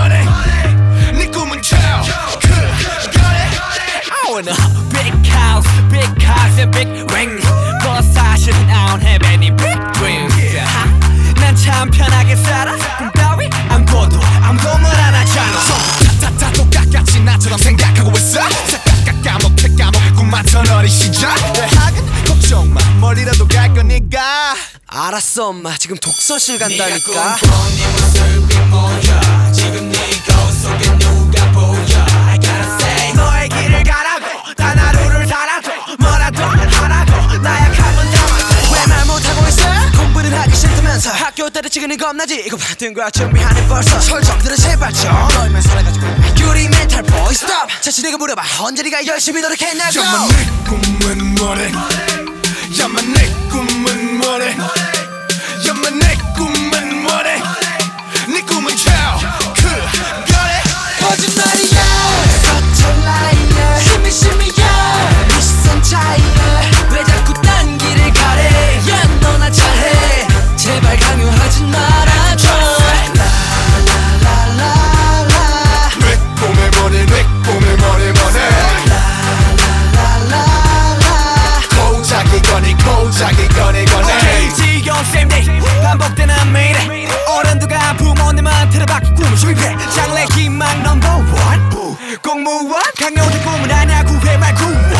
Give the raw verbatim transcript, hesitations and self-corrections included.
money. 네 꿈은 cal 그거래. I want a big house, big cars and big ring. But 사실은 I don't have any big dreams. 난 참 편하게 살아. 꿈 따위 안 꿔도 아무것도 안 하잖아. 다다 똑같이 나처럼 생각하고 있어. 싹 까먹게 까먹게 꿈만던 어린 시절. 대학은 걱정 마, 멀리라도 갈 거니까. 알았어 엄마, 지금 독서실 간다니까. 네 모습이 뭐야 지금 네 거울 속에 누가 보여 I gotta say 너의 길을 가라고, 단 하루를 살아도 뭐라도 하라고. 나약함은 담아도 왜 말 못하고 있어? 공부는 하기 싫다면서 학교 때려치기는 겁나지. 이거 받은 거야 준비하네 벌써. 설정들은 제발 좀 너희만 살아가지고 유리 멘탈 보이 스톱. 자신에게 물어봐 언제 네가 열심히 노력했냐고. 야마 내 꿈은 뭐래. 야마 내 꿈은 뭐래. 야마 내 꿈은 뭐래. 네 꿈은 cal 그거래. 거짓말이야 서툴 라이어 심이 심이야 비싼 차이야. 왜 자꾸 딴 길을 가래. 야 너나 잘해 제발 강요하지 말아줘. 라라라라라 내 꿈의 머리 내 꿈의 머리 머리. 라라라라 고작이 거니 고작이 거니 거니. 오케이 지겨운 same day 반복되는 매일. 어른들과 부모님한테 받기 꿈을 실패. 장래 희망 넘버 원 공무원 강요된 꿈은 아냐 구회 말고